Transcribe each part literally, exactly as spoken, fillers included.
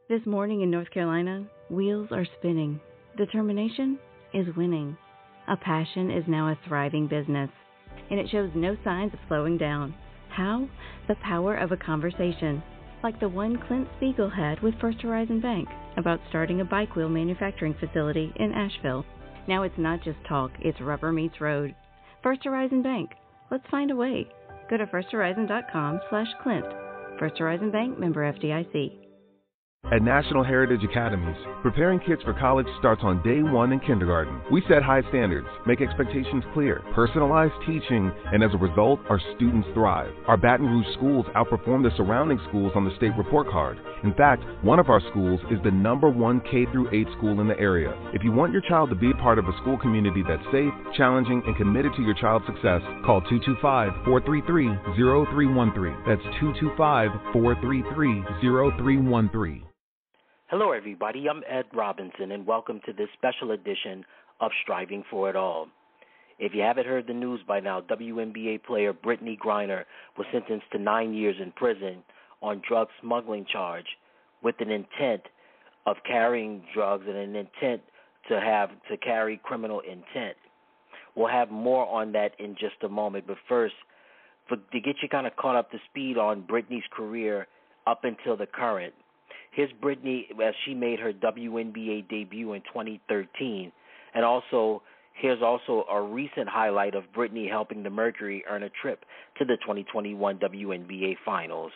This morning in North Carolina, wheels are spinning. Determination is winning. A passion is now a thriving business, and it shows no signs of slowing down. How? The power of a conversation, like the one Clint Spiegel had with First Horizon Bank about starting a bike wheel manufacturing facility in Asheville. Now it's not just talk, it's rubber meets road. First Horizon Bank. Let's find a way. Go to firsthorizon.com slash Clint. First Horizon Bank, member F D I C. At National Heritage Academies, preparing kids for college starts on day one in kindergarten. We set high standards, make expectations clear, personalize teaching, and as a result, our students thrive. Our Baton Rouge schools outperform the surrounding schools on the state report card. In fact, one of our schools is the number one K through eight school in the area. If you want your child to be a part of a school community that's safe, challenging, and committed to your child's success, call two two five, four three three, zero three one three. That's two two five, four three three, zero three one three. Hello, everybody. I'm Ed Robinson, and welcome to this special edition of Striving for It All. If you haven't heard the news by now, W N B A player Brittney Griner was sentenced to nine years in prison on drug smuggling charge with an intent of carrying drugs and an intent to have to carry criminal intent. We'll have more on that in just a moment, but first, for, to get you kind of caught up to speed on Brittney's career up until the current. Here's Brittney as she made her W N B A debut in twenty thirteen. And also, here's also a recent highlight of Brittney helping the Mercury earn a trip to the twenty twenty-one W N B A Finals.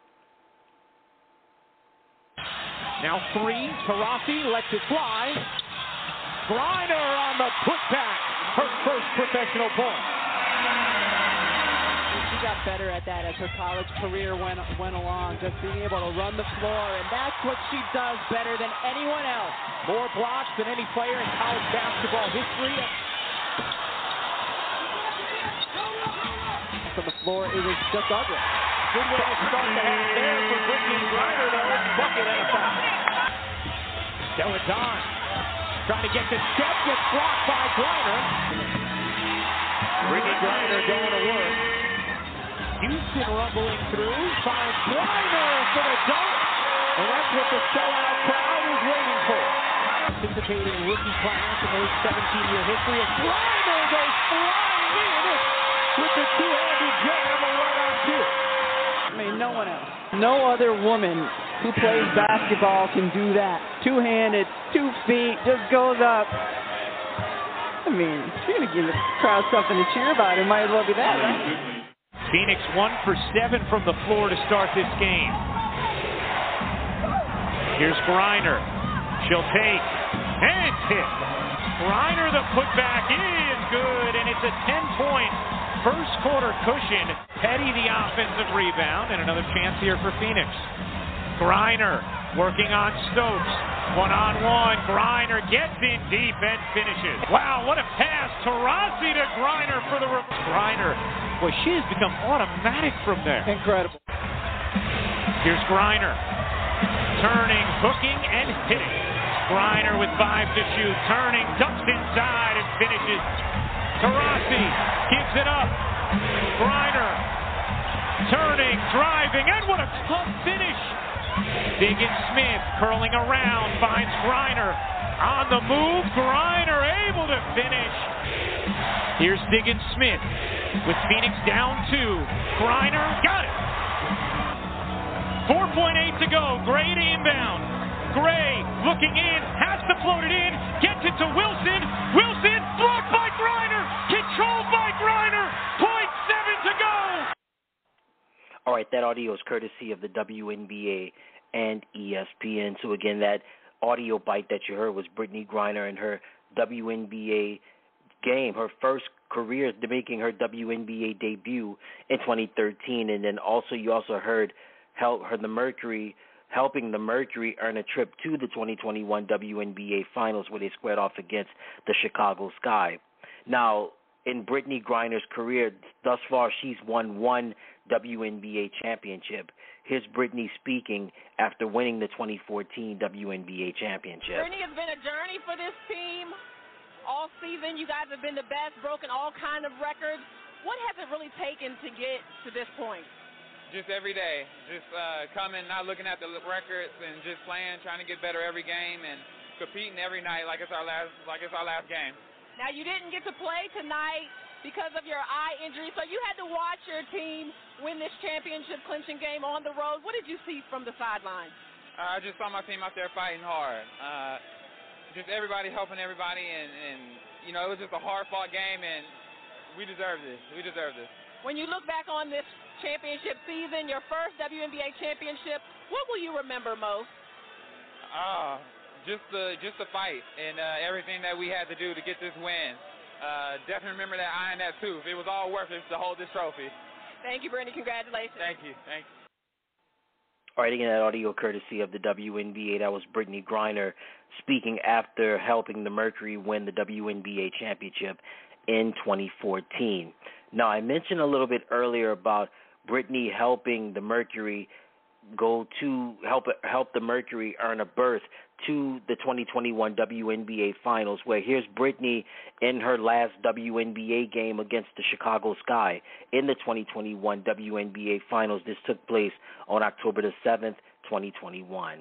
Now three, Taurasi lets it fly. Griner on the putback, her first professional point. She got better at that as her college career went went along, just being able to run the floor, and that's what she does better than anyone else. More blocks than any player in college basketball history. From the floor, it was just ugly. Good way to start the half there for Brittney Griner, though. Bucket and a foul. Deladon trying to get the step, gets blocked by Griner. Brittney Griner going to work. Houston rumbling through, finds Griner for the dunk, and that's what the sellout crowd is waiting for. Anticipating rookie class in their seventeen-year history, and Griner goes flying in with the two-handed jam right on cue. I mean, no one else, no other woman who plays basketball can do that. Two-handed, two feet, just goes up. I mean, if you're going to give the crowd something to cheer about, it might as well be that, right? Phoenix one for seven from the floor to start this game. Here's Griner. She'll take and hit. Griner, the putback is good, and it's a ten-point first quarter cushion. Petty the offensive rebound, and another chance here for Phoenix. Griner working on Stokes. One-on-one. Griner gets in deep and finishes. Wow, what a pass. Taurasi to Griner for the re- Griner. Boy, she has become automatic from there. Incredible. Here's Griner. Turning, hooking, and hitting. Griner with five to shoot. Turning, ducks inside and finishes. Taurasi gives it up. Griner. Turning, driving, and what a tough finish. Diggins Smith curling around, finds Griner. On the move, Griner able to finish. Here's Diggins Smith with Phoenix down two. Griner got it. four point eight to go. Gray to inbound. Gray looking in, has to float it in, gets it to Wilson. Wilson blocked by Griner, controlled by Griner. point seven to go. All right, that audio is courtesy of the W N B A and E S P N. So again, that audio bite that you heard was Brittney Griner and her W N B A game, her first career making her W N B A debut in twenty thirteen, and then also you also heard help her the Mercury helping the Mercury earn a trip to the twenty twenty-one W N B A Finals where they squared off against the Chicago Sky. Now, in Brittney Griner's career, thus far she's won one W N B A championship. Here's Brittney speaking after winning the twenty fourteen W N B A championship. Brittney, has been a journey for this team all season. You guys have been the best, broken all kind of records. What has it really taken to get to this point? just every day, just uh, coming, not looking at the records, and just playing, trying to get better every game, and competing every night like it's our last, like it's our last game. Now, you didn't get to play tonight because of your eye injury, so you had to watch your team win this championship clinching game on the road. What did you see from the sideline? Uh, I just saw my team out there fighting hard. Uh, just everybody helping everybody, and, and, you know, it was just a hard-fought game, and we deserve this. We deserve this. When you look back on this championship season, your first W N B A championship, what will you remember most? Uh, just the just the fight and uh, everything that we had to do to get this win. Uh, definitely remember that eye and that tooth. It was all worth it to hold this trophy. Thank you, Brittany. Congratulations. Thank you. Thank you. All right, again, that audio courtesy of the W N B A. That was Brittany Griner speaking after helping the Mercury win the W N B A championship in twenty fourteen. Now, I mentioned a little bit earlier about Brittany helping the Mercury go to help help the Mercury earn a berth to the twenty twenty-one W N B A Finals, where here's Brittany in her last W N B A game against the Chicago Sky in the twenty twenty-one W N B A Finals. This took place on October the seventh, twenty twenty-one.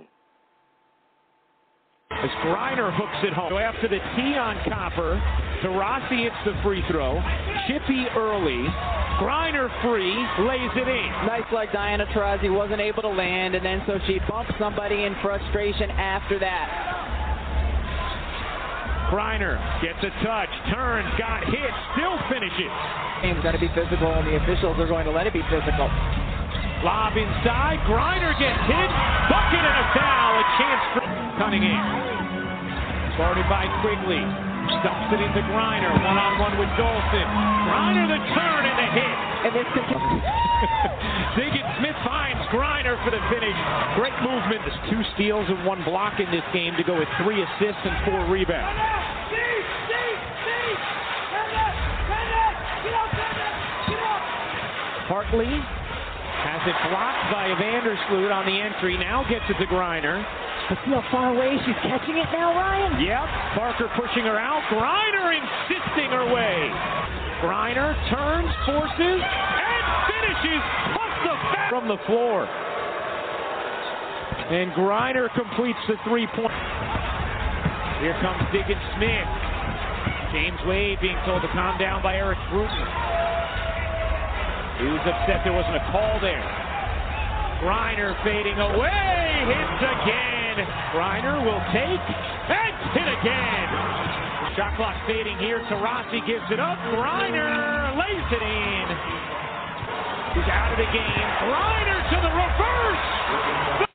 As Griner hooks it home. So after the tee on Copper, Taurasi hits the free throw. Chippy early. Griner free, lays it in. Nice like Diana Taurasi wasn't able to land, and then so she bumped somebody in frustration after that. Griner gets a touch, turns, got hit, still finishes. Game's going to be physical, and the officials are going to let it be physical. Lob inside, Griner gets hit, bucket and a foul, a chance for Cunningham. Guarded by Quigley, dumps it into Griner, one-on-one with Dolson. Griner the turn and the hit. And this Diggins Smith finds Griner for the finish. Great movement. There's two steals and one block in this game to go with three assists and four rebounds. Hartley has it blocked by Vandersloot on the entry. Now gets it to Griner. But see how far away she's catching it now, Ryan? Yep. Parker pushing her out. Griner insisting her way. Griner turns, forces, and finishes off the back from the floor. And Griner completes the three-point. Here comes Diggins Smith. James Wade being told to calm down by Eric Bruton. He was upset there wasn't a call there. Griner fading away, hits again. Griner will take and hit again. Shot clock fading here. Taurasi gives it up. Griner lays it in. He's out of the game. Griner to the reverse.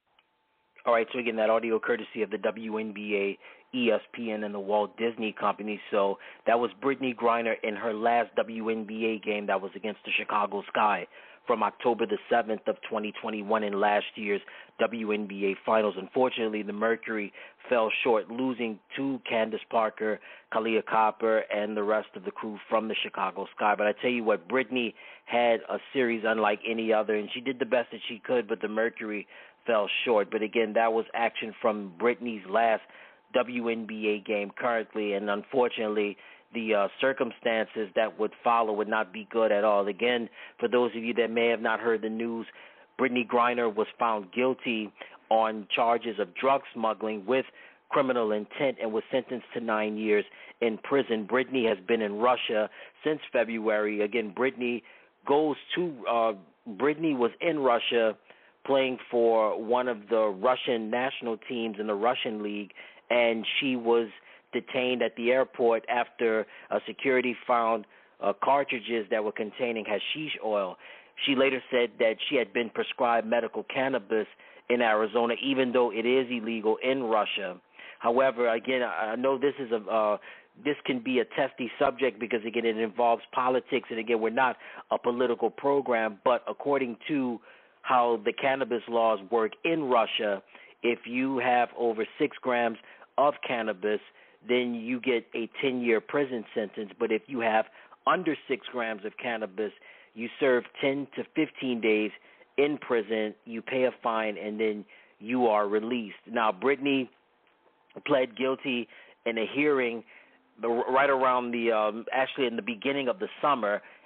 All right, so again, that audio courtesy of the W N B A, E S P N, and the Walt Disney Company. So that was Brittany Griner in her last W N B A game that was against the Chicago Sky from October the seventh of twenty twenty-one in last year's W N B A Finals. Unfortunately, the Mercury fell short, losing to Candace Parker, Kahleah Copper, and the rest of the crew from the Chicago Sky. But I tell you what, Brittany had a series unlike any other, and she did the best that she could, but the Mercury fell short. But again, that was action from Brittany's last W N B A game currently, and unfortunately, the uh, circumstances that would follow would not be good at all. Again, for those of you that may have not heard the news, Brittany Griner was found guilty on charges of drug smuggling with criminal intent and was sentenced to nine years in prison. Brittany has been in Russia since February. Again, Brittany goes to uh, Brittany was in Russia playing for one of the Russian national teams in the Russian league, and she was detained at the airport after uh, security found uh, cartridges that were containing hashish oil. She later said that she had been prescribed medical cannabis in Arizona, even though it is illegal in Russia. However, again, I know this is a uh, this can be a testy subject because, again, it involves politics, and, again, we're not a political program, but according to how the cannabis laws work in Russia, if you have over six grams of cannabis, then you get a ten-year prison sentence. But if you have under six grams of cannabis, you serve ten to fifteen days in prison, you pay a fine, and then you are released. Now, Brittany pled guilty in a hearing right around the, um, actually in the beginning of the summer,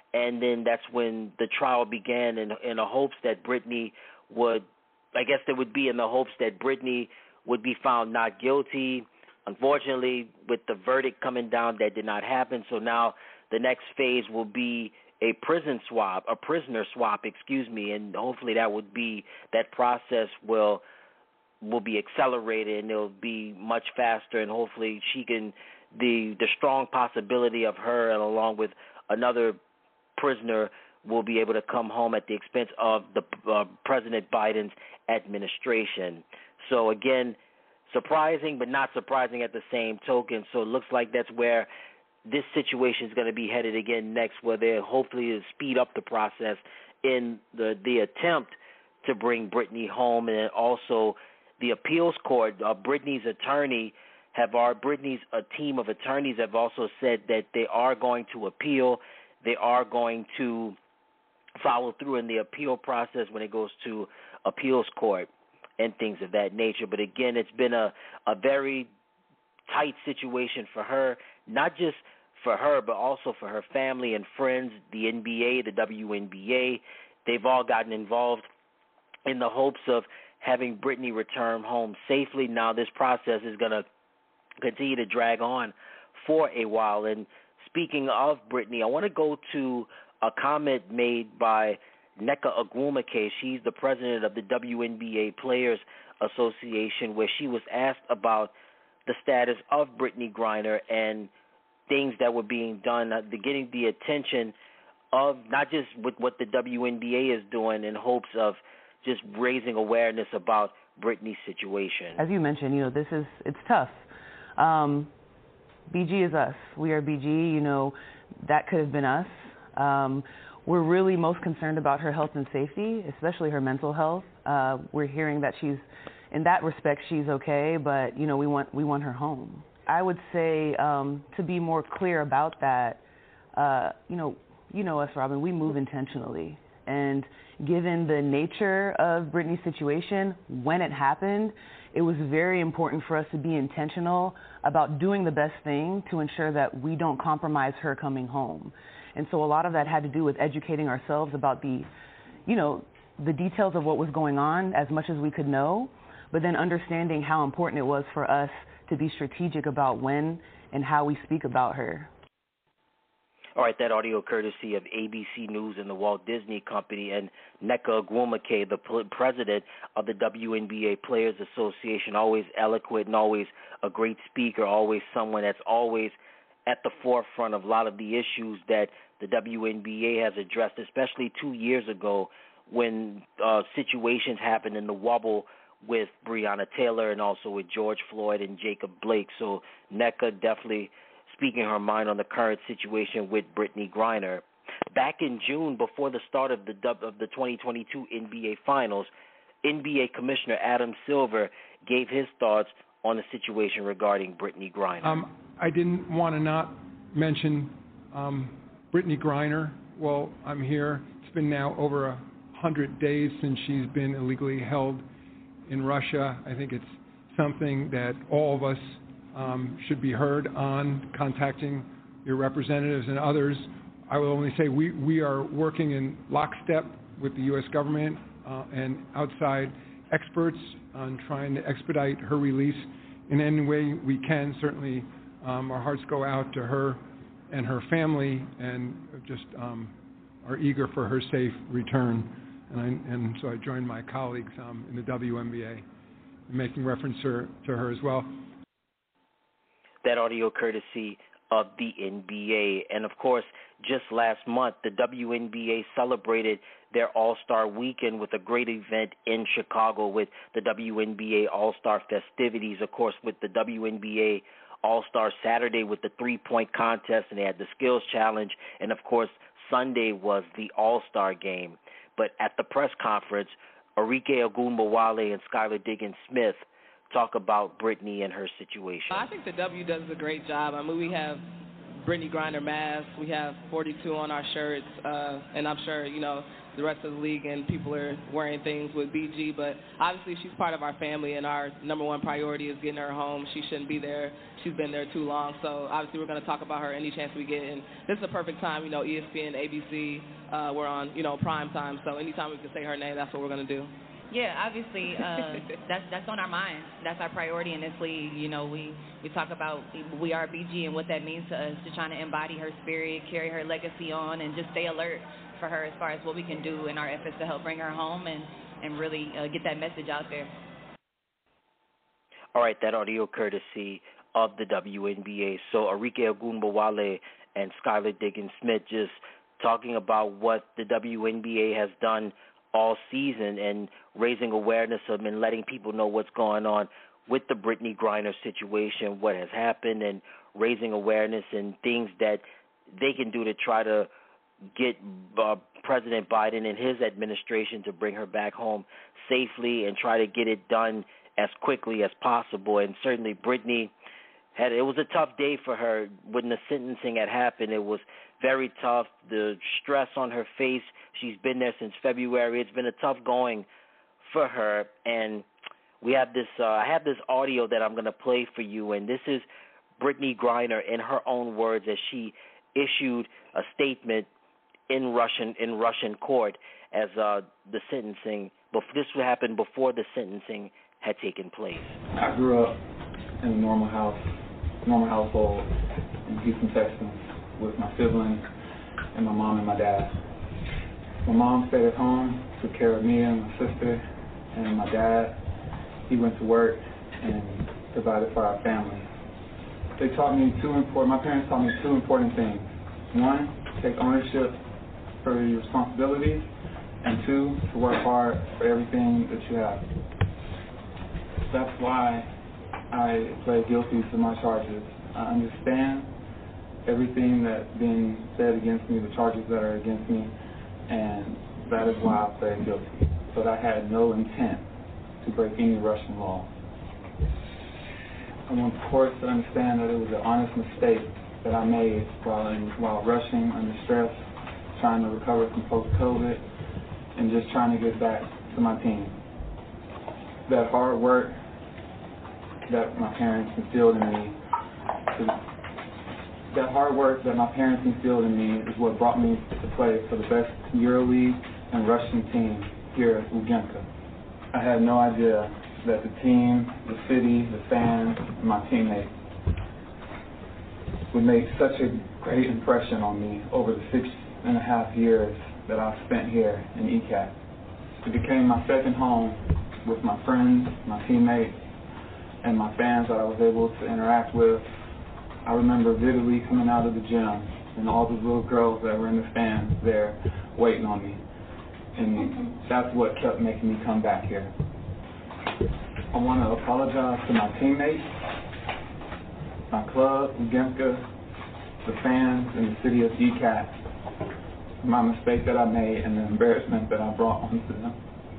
and then that's when the trial began in, in the hopes that Brittney would, I guess there would be in the hopes that Brittney would be found not guilty. Unfortunately, with the verdict coming down, that did not happen. So now the next phase will be a prison swap, a prisoner swap, excuse me, and hopefully that would be, that process will will be accelerated and it'll be much faster, and hopefully she can, the the strong possibility of her and along with another prisoner will be able to come home at the expense of the uh, President Biden's administration. So again, surprising but not surprising at the same token. So it looks like that's where this situation is going to be headed again next, where they hopefully speed up the process in the, the attempt to bring Brittney home, and also the appeals court. Uh, Brittney's attorney have our Brittney's a team of attorneys have also said that they are going to appeal. They are going to follow through in the appeal process when it goes to appeals court and things of that nature. But again, it's been a, a very tight situation for her, not just for her, but also for her family and friends, the N B A, the W N B A. They've all gotten involved in the hopes of having Brittney return home safely. Now this process is going to continue to drag on for a while. And speaking of Brittney, I want to go to a comment made by Nneka Ogwumike. She's the president of the W N B A Players Association, where she was asked about the status of Brittney Griner and things that were being done, uh, the, getting the attention of not just with what the W N B A is doing in hopes of just raising awareness about Brittney's situation. As you mentioned, you know, this is, it's tough. Um, B G is us. We are B G. You know, that could have been us. Um, we're really most concerned about her health and safety, especially her mental health. Uh, we're hearing that she's, in that respect, she's okay, but, you know, we want we want her home. I would say, um, to be more clear about that, uh, you know, you know us, Robin, we move intentionally. And given the nature of Brittney's situation, when it happened, it was very important for us to be intentional about doing the best thing to ensure that we don't compromise her coming home. And so a lot of that had to do with educating ourselves about the, you know, the details of what was going on as much as we could know, but then understanding how important it was for us to be strategic about when and how we speak about her. All right, that audio courtesy of A B C News and the Walt Disney Company, and Nneka Ogwumike, the president of the W N B A Players Association, always eloquent and always a great speaker, always someone that's always at the forefront of a lot of the issues that the W N B A has addressed, especially two years ago when uh, situations happened in the wobble with Breonna Taylor and also with George Floyd and Jacob Blake. So Nneka definitely speaking her mind on the current situation with Brittney Griner. Back in June, before the start of the of the twenty twenty-two N B A Finals, N B A Commissioner Adam Silver gave his thoughts on the situation regarding Brittney Griner. Um, I didn't want to not mention um, Brittney Griner. Well, I'm here. It's been now over a hundred days since she's been illegally held in Russia. I think it's something that all of us um, should be heard on, contacting your representatives and others. I will only say we, we are working in lockstep with the U S government uh, and outside experts on trying to expedite her release in any way we can. Certainly um, our hearts go out to her and her family, and just um, are eager for her safe return. And, I, and so I joined my colleagues um, in the W N B A in making reference to her, to her as well. That audio courtesy of the N B A. And, of course, just last month, the W N B A celebrated their All-Star Weekend with a great event in Chicago with the W N B A All-Star festivities, of course, with the W N B A All-Star Saturday with the three-point contest, and they had the skills challenge, and, of course, Sunday was the All-Star game. But at the press conference, Arike Ogunbowale and Skylar Diggins-Smith talk about Brittney and her situation. I think the W does a great job. I mean, we have Brittney Griner mask. We have forty-two on our shirts, uh, and I'm sure, you know, the rest of the league and people are wearing things with B G, but obviously she's part of our family, and our number one priority is getting her home. She shouldn't be there. She's been there too long, so obviously we're going to talk about her any chance we get, and this is a perfect time. You know, E S P N, A B C, uh, we're on, you know, prime time, so anytime we can say her name, that's what we're going to do. Yeah, obviously, uh, that's that's on our mind. That's our priority in this league. You know, we, we talk about we are B G and what that means to us, to trying to embody her spirit, carry her legacy on, and just stay alert for her as far as what we can do in our efforts to help bring her home and, and really uh, get that message out there. All right, that audio courtesy of the W N B A. So Arike Ogunbowale and Skylar Diggins-Smith just talking about what the W N B A has done all season and raising awareness of and letting people know what's going on with the Brittney Griner situation, what has happened, and raising awareness and things that they can do to try to get uh, President Biden and his administration to bring her back home safely and try to get it done as quickly as possible. And certainly Brittney had, it was a tough day for her when the sentencing had happened. It was very tough. The stress on her face, she's been there since February. It's been a tough going for her. And we have this, uh, I have this audio that I'm going to play for you. And this is Brittney Griner in her own words as she issued a statement in Russian in Russian court as uh, the sentencing. But this would happen before the sentencing had taken place. I grew up in a normal house, normal household in Houston, Texas, with my siblings and my mom and my dad. My mom stayed at home, took care of me and my sister, and my dad, he went to work and provided for our family. They taught me two important. My parents taught me two important things. One, take ownership for your responsibilities, and two, to work hard for everything that you have. That's why I pled guilty to my charges. I understand everything that's being said against me, the charges that are against me, and that is why I pled guilty. But I had no intent to break any Russian law. I want the courts to understand that it was an honest mistake that I made while in, while rushing under stress, trying to recover from post-COVID, and just trying to get back to my team. That hard work that my parents instilled in me, that hard work that my parents instilled in me is what brought me to play for the best EuroLeague and Russian team here at Lubyanka. I had no idea that the team, the city, the fans, and my teammates would make such a great impression on me over the six and a half years that I've spent here in E C A T. It became my second home with my friends, my teammates, and my fans that I was able to interact with. I remember vividly coming out of the gym and all the little girls that were in the stands there waiting on me. And that's what kept making me come back here. I want to apologize to my teammates, my club, Lubyanka, the fans, and the city of E C A T for my mistake that I made and the embarrassment that I brought onto them.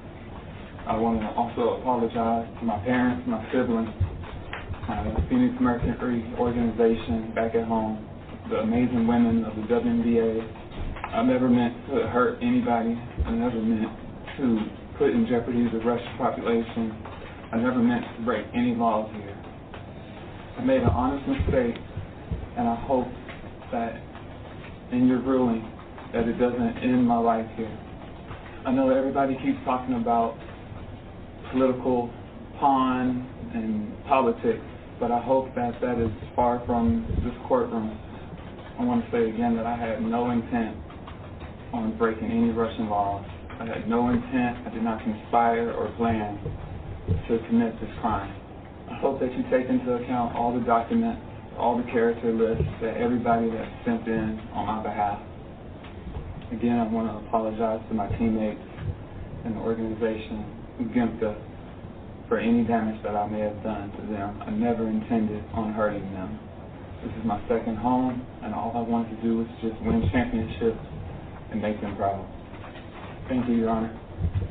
I want to also apologize to my parents, my siblings, my Phoenix Mercury organization back at home, the amazing women of the W N B A. I never meant to hurt anybody. I never meant to put in jeopardy the Russian population. I never meant to break any laws here. I made an honest mistake, and I hope that in your ruling that it doesn't end my life here. I know everybody keeps talking about political pawn and politics, but I hope that that is far from this courtroom. I want to say again that I had no intent on breaking any Russian laws. I had no intent, I did not conspire or plan to commit this crime. I hope that you take into account all the documents, all the character lists that everybody that sent in on my behalf. Again, I want to apologize to my teammates and the organization, Lubyanka, for any damage that I may have done to them. I never intended on hurting them. This is my second home, and all I wanted to do was just win championships and make them proud. Thank you, Your Honor.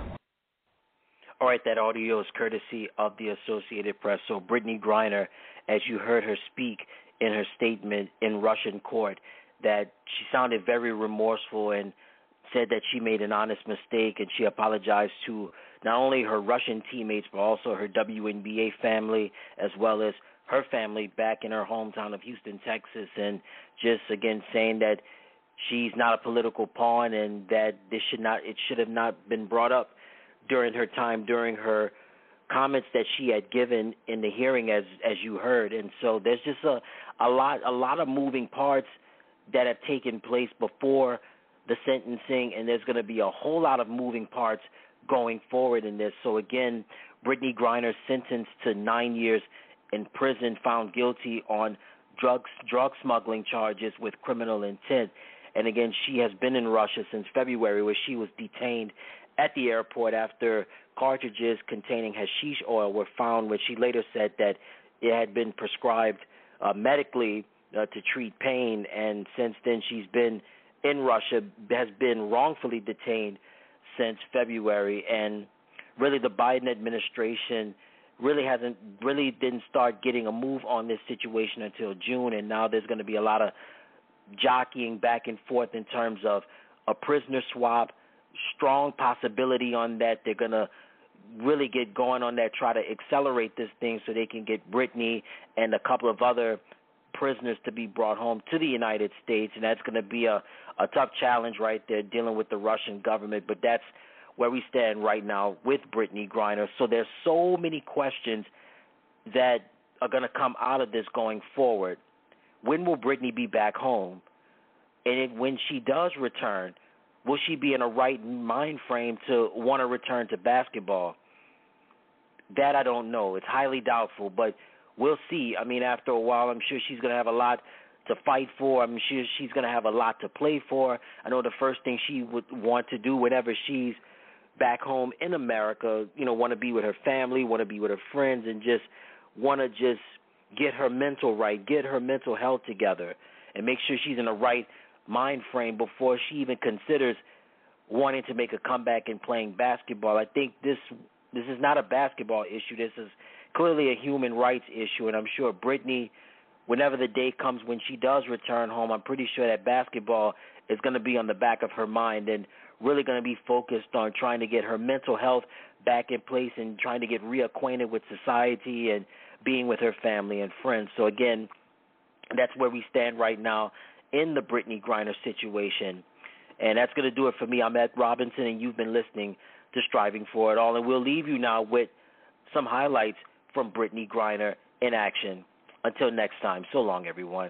All right, that audio is courtesy of the Associated Press. So Brittney Griner, as you heard her speak in her statement in Russian court that she sounded very remorseful and said that she made an honest mistake, and she apologized to not only her Russian teammates but also her W N B A family as well as her family back in her hometown of Houston, Texas, and just, again, saying that she's not a political pawn and that this should not, it should have not been brought up during her time, during her comments that she had given in the hearing, as as you heard. And so there's just a, a lot a lot of moving parts that have taken place before the sentencing, and there's going to be a whole lot of moving parts going forward in this. So again, Brittney Griner sentenced to nine years in prison, found guilty on drugs drug smuggling charges with criminal intent. And again, she has been in Russia since February, where she was detained at the airport after cartridges containing hashish oil were found, which she later said that it had been prescribed uh, medically uh, to treat pain. And since then, she's been in Russia, has been wrongfully detained since February. And really, the Biden administration really hasn't, really didn't start getting a move on this situation until June. And now there's going to be a lot of jockeying back and forth in terms of a prisoner swap. Strong possibility on that. They're going to really get going on that, try to accelerate this thing so they can get Brittney and a couple of other prisoners to be brought home to the United States. And that's going to be a, a tough challenge right there, dealing with the Russian government. But that's where we stand right now with Brittney Griner. So there's so many questions that are going to come out of this going forward. When will Brittney be back home? And it, when she does return, will she be in a right mind frame to want to return to basketball? That I don't know. It's highly doubtful, but we'll see. I mean, after a while, I'm sure she's going to have a lot to fight for. I'm sure she's going to have a lot to play for. I know the first thing she would want to do whenever she's back home in America, you know, want to be with her family, want to be with her friends, and just want to just get her mental right, get her mental health together, and make sure she's in the right mind frame before she even considers wanting to make a comeback and playing basketball. I think this this is not a basketball issue. This is clearly a human rights issue, and I'm sure Brittney, whenever the day comes when she does return home, I'm pretty sure that basketball is going to be on the back of her mind and really going to be focused on trying to get her mental health back in place and trying to get reacquainted with society and being with her family and friends. So, again, that's where we stand right now in the Brittney Griner situation. And that's going to do it for me. I'm Ed Robinson, and you've been listening to Striving for It All. And we'll leave you now with some highlights from Brittney Griner in action. Until next time, so long, everyone.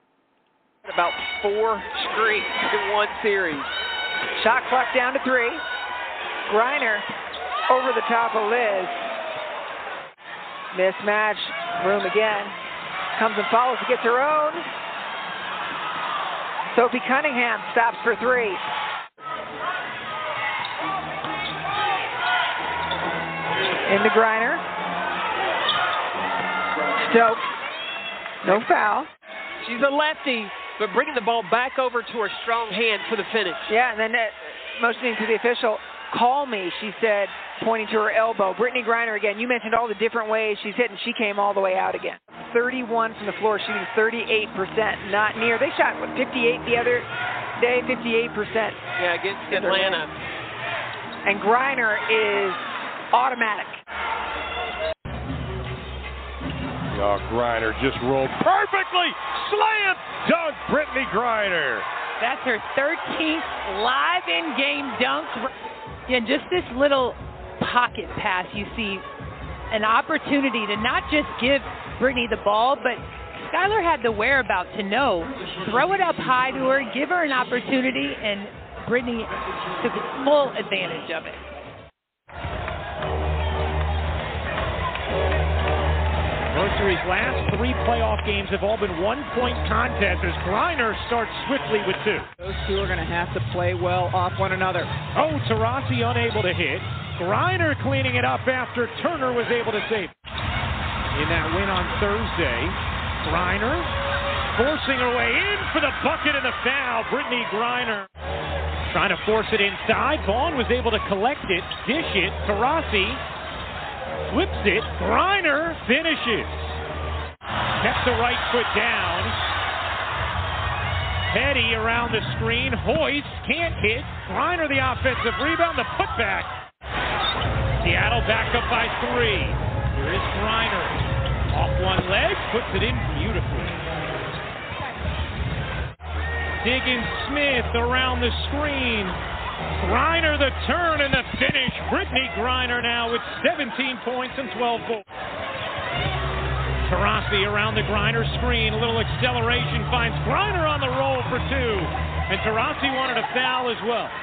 About four straight in one series. Shot clock down to three. Griner over the top of Liz. Mismatch. Room again. Comes and follows. Gets her own. Sophie Cunningham stops for three. Into Griner. Stokes. No foul. She's a lefty, but bringing the ball back over to her strong hand for the finish. Yeah, and then uh, motioning to the official, call me, she said, pointing to her elbow. Brittney Griner, again, you mentioned all the different ways she's hit, and she came all the way out again. thirty-one from the floor, shooting thirty-eight percent, not near. They shot, what, fifty-eight the other day, fifty-eight percent. Yeah, against Atlanta. And Griner is automatic. Oh, Griner just rolled perfectly. Slam dunk, Brittney Griner. That's her thirteenth live in-game dunk. And just this little pocket pass, you see an opportunity to not just give Brittney the ball, but Skylar had the whereabouts to know. Throw it up high to her, give her an opportunity, and Brittney took full advantage of it. Mercury's last three playoff games have all been one-point contests as Griner starts swiftly with two. Those two are going to have to play well off one another. Oh, Taurasi unable to hit. Griner cleaning it up after Turner was able to save. In that win on Thursday, Griner forcing her way in for the bucket and the foul. Brittney Griner trying to force it inside. Vaughn was able to collect it, dish it. Taurasi flips it. Griner finishes. Kept the right foot down. Petty around the screen. Hoist can't hit. Griner the offensive rebound. The putback. Seattle back up by three. Here is Griner. Off one leg. Puts it in beautifully. Diggins Smith around the screen. Griner the turn and the finish. Brittney Griner now with seventeen points and twelve goals. Taurasi around the Griner screen. A little acceleration finds Griner on the roll for two. And Taurasi wanted a foul as well.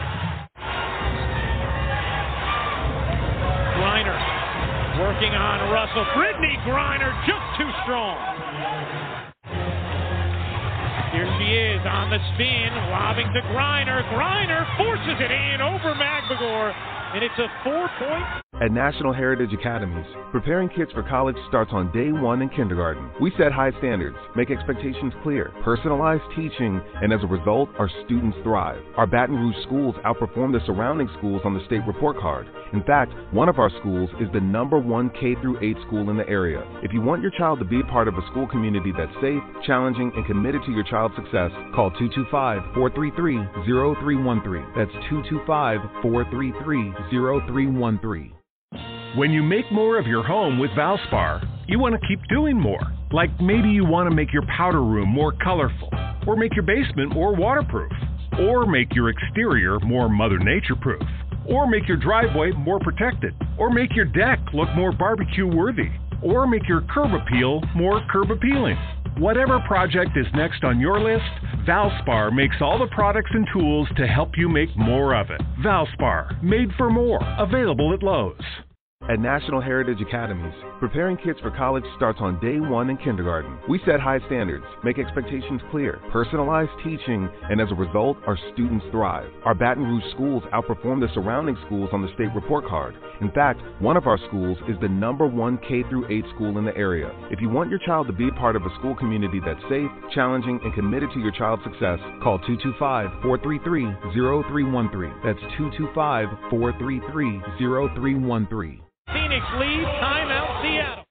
Griner working on Russell. Brittney Griner just too strong. Here she is on the spin, lobbing to Griner. Griner forces it in over Magbegor, and it's a four-point. At National Heritage Academies, preparing kids for college starts on day one in kindergarten. We set high standards, make expectations clear, personalize teaching, and as a result, our students thrive. Our Baton Rouge schools outperform the surrounding schools on the state report card. In fact, one of our schools is the number one K through eight school in the area. If you want your child to be a part of a school community that's safe, challenging, and committed to your child's success, call two two five, four three three, zero three one three. That's two two five, four three three, zero three one three. When you make more of your home with Valspar, you want to keep doing more. Like maybe you want to make your powder room more colorful, or make your basement more waterproof, or make your exterior more Mother Nature proof, or make your driveway more protected, or make your deck look more barbecue worthy, or make your curb appeal more curb appealing. Whatever project is next on your list, Valspar makes all the products and tools to help you make more of it. Valspar, made for more, available at Lowe's. At National Heritage Academies, preparing kids for college starts on day one in kindergarten. We set high standards, make expectations clear, personalize teaching, and as a result, our students thrive. Our Baton Rouge schools outperform the surrounding schools on the state report card. In fact, one of our schools is the number one K through eight school in the area. If you want your child to be a part of a school community that's safe, challenging, and committed to your child's success, call two two five, four three three, zero three one three. That's two two five, four three three, zero three one three. Phoenix leads, timeout Seattle.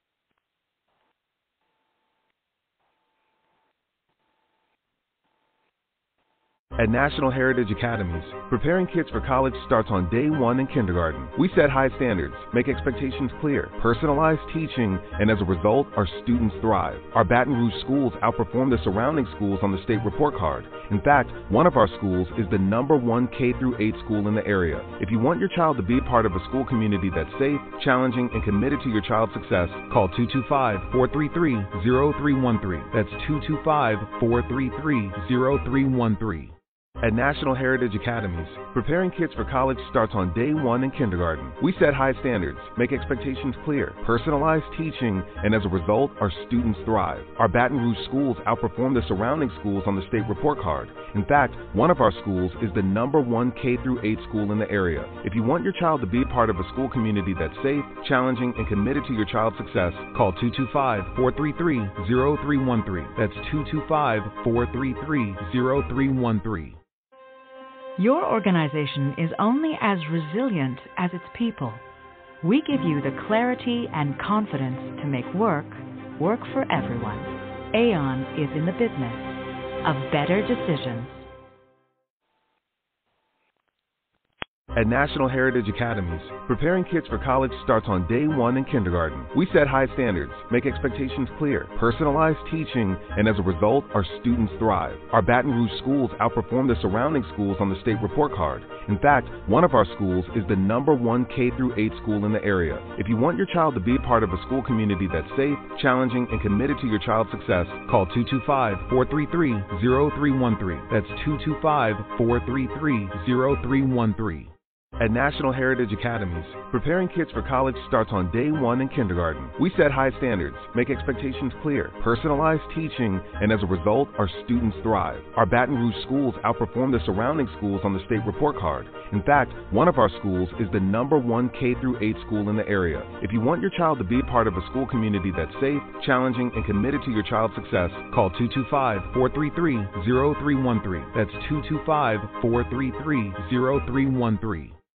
At National Heritage Academies, preparing kids for college starts on day one in kindergarten. We set high standards, make expectations clear, personalize teaching, and as a result, our students thrive. Our Baton Rouge schools outperform the surrounding schools on the state report card. In fact, one of our schools is the number one K through eight school in the area. If you want your child to be a part of a school community that's safe, challenging, and committed to your child's success, call two two five, four three three, zero three one three. That's two two five, four three three, zero three one three. At National Heritage Academies, preparing kids for college starts on day one in kindergarten. We set high standards, make expectations clear, personalize teaching, and as a result, our students thrive. Our Baton Rouge schools outperform the surrounding schools on the state report card. In fact, one of our schools is the number one K through eight school in the area. If you want your child to be a part of a school community that's safe, challenging, and committed to your child's success, call two two five, four three three, zero three one three. That's two two five, four three three, zero three one three. Your organization is only as resilient as its people. We give you the clarity and confidence to make work, work for everyone. Aon is in the business of better decisions. At National Heritage Academies, preparing kids for college starts on day one in kindergarten. We set high standards, make expectations clear, personalize teaching, and as a result, our students thrive. Our Baton Rouge schools outperform the surrounding schools on the state report card. In fact, one of our schools is the number one K through eight school in the area. If you want your child to be a part of a school community that's safe, challenging, and committed to your child's success, call two two five, four three three, zero three one three. That's two two five, four three three, zero three one three. At National Heritage Academies, preparing kids for college starts on day one in kindergarten. We set high standards, make expectations clear, personalize teaching, and as a result, our students thrive. Our Baton Rouge schools outperform the surrounding schools on the state report card. In fact, one of our schools is the number one K through eight school in the area. If you want your child to be a part of a school community that's safe, challenging, and committed to your child's success, call two two five, four three three, zero three one three. That's two two five, four three three, zero three one three.